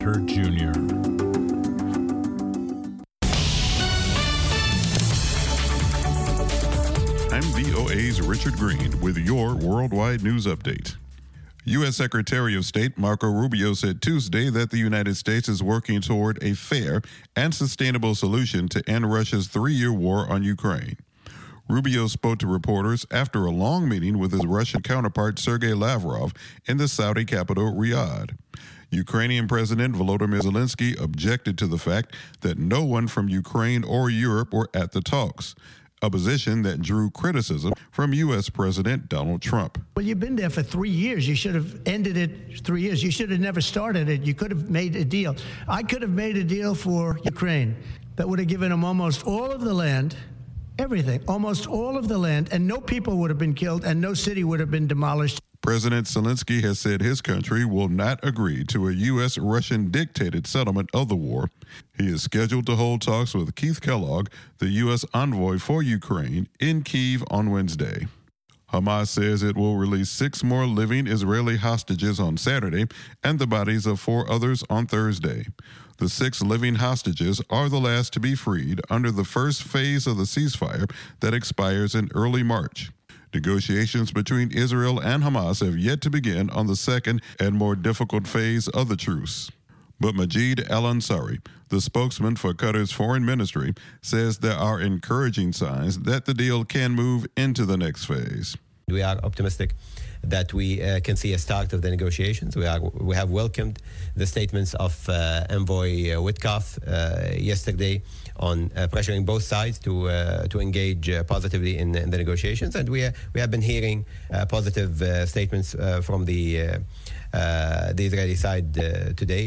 Jr. I'm VOA's Richard Green with your worldwide news update. U.S. Secretary of State Marco Rubio said Tuesday that the United States is working toward a fair and sustainable solution to end Russia's three-year war on Ukraine. Rubio spoke to reporters after a long meeting with his Russian counterpart Sergei Lavrov in the Saudi capital Riyadh. Ukrainian President Volodymyr Zelensky objected to the fact that no one from Ukraine or Europe were at the talks, a position that drew criticism from U.S. President Donald Trump. Well, you've been there for 3 years. You should have ended it 3 years. You should have never started it. You could have made a deal. I could have made a deal for Ukraine that would have given them almost all of the land, everything, almost all of the land, and no people would have been killed and no city would have been demolished. President Zelensky has said his country will not agree to a U.S.-Russian dictated settlement of the war. He is scheduled to hold talks with Keith Kellogg, the U.S. envoy for Ukraine, in Kyiv on Wednesday. Hamas says it will release 6 more living Israeli hostages on Saturday and the bodies of 4 others on Thursday. The 6 living hostages are the last to be freed under the first phase of the ceasefire that expires in early March. Negotiations between Israel and Hamas have yet to begin on the second and more difficult phase of the truce. But Majid Al-Ansari, the spokesman for Qatar's foreign ministry, says there are encouraging signs that the deal can move into the next phase. We are optimistic that we can see a start of the negotiations. We have welcomed the statements of Envoy Witkoff yesterday on pressuring both sides to engage positively in the negotiations, and we have been hearing positive statements from the Israeli side today.